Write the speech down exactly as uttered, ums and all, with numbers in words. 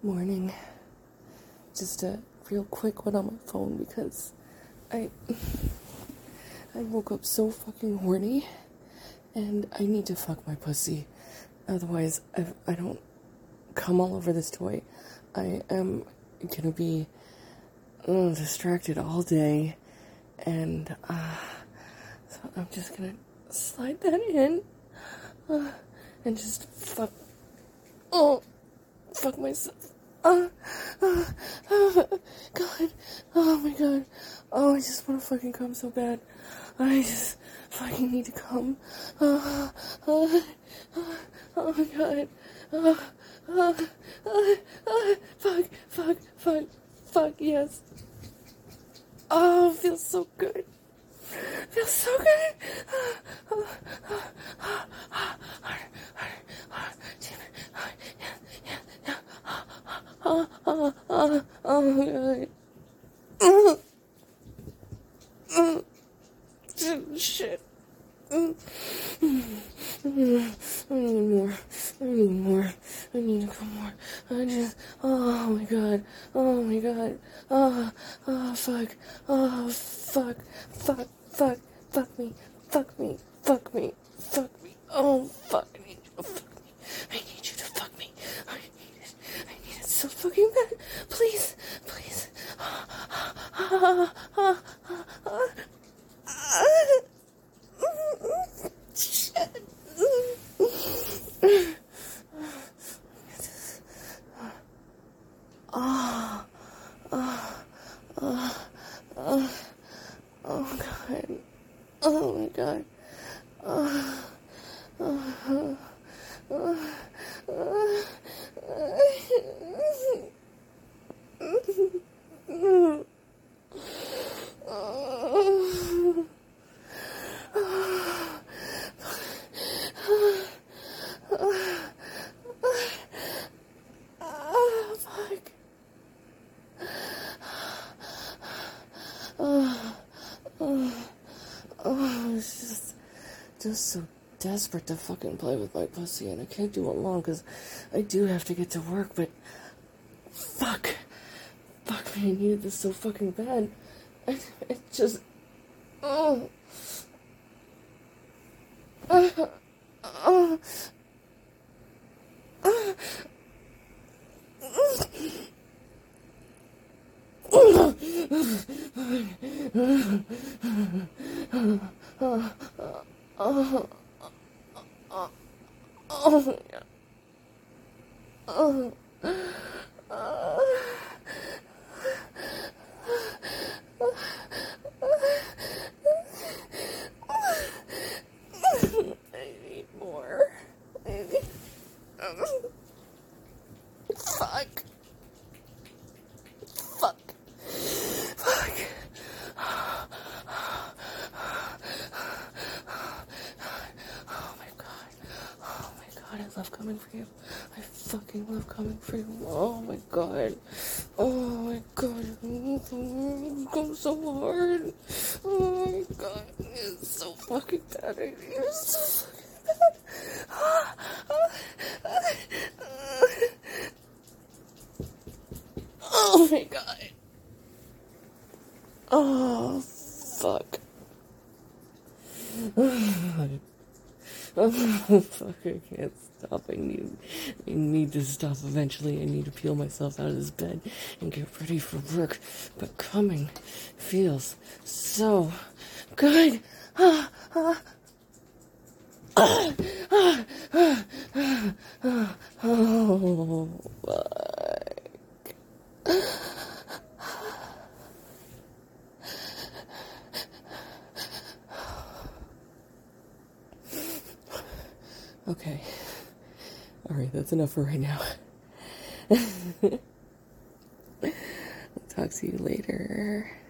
Morning. Just a real quick one on my phone because I I woke up so fucking horny and I need to fuck my pussy. Otherwise, I I don't come all over this toy. I am gonna be uh, distracted all day, and uh, so I'm just gonna slide that in uh, and just fuck. Oh, fuck myself. Uh, uh, uh, God. Oh my God. Oh, I just want to fucking come so bad. I just fucking need to come. Uh, uh, uh, oh my God. Uh, uh, uh, uh, fuck, fuck, fuck, fuck, yes. Oh, it feels so good. Feels so good. Uh, uh, uh, uh, uh, Oh, oh, oh, oh, God. Mm. Mm. Shit. Mm. Mm. I need more. I need more. I need to come more. I just, oh my God. Oh my God. Oh, oh, fuck. Oh, fuck. Fuck. Fuck. Fuck me. Fuck me. Fuck me. Fuck me. Oh, fuck. I need you to fuck me. I need you to fuck me. I need it. I need it so fucking bad. Please. Please. Shit. Oh, oh, oh, oh, oh, God. Oh, my God. Oh, oh, oh, oh, oh. It's just, just so desperate to fucking play with my pussy, and I can't do it long because I do have to get to work, but fuck. Fuck me, I needed this so fucking bad. It, it just, oh. Uh, uh, uh, Oh, oh, oh, oh, I need more. Maybe. Fuck. Fuck. Fuck. Oh my God. Oh my God, I love coming for you. I fucking love coming for you. Oh my God. Oh my God. It goes so hard. Oh my God. It's so fucking bad. It's so fucking bad. Oh my God. Oh, fuck. Oh, fuck, I can't stop. I need, I need to stop eventually. I need to peel myself out of this bed and get ready for work. But coming feels so good. Ah, ah. Ah, ah, ah, ah, ah, oh, fuck. Okay. Alright, that's enough for right now. I'll talk to you later.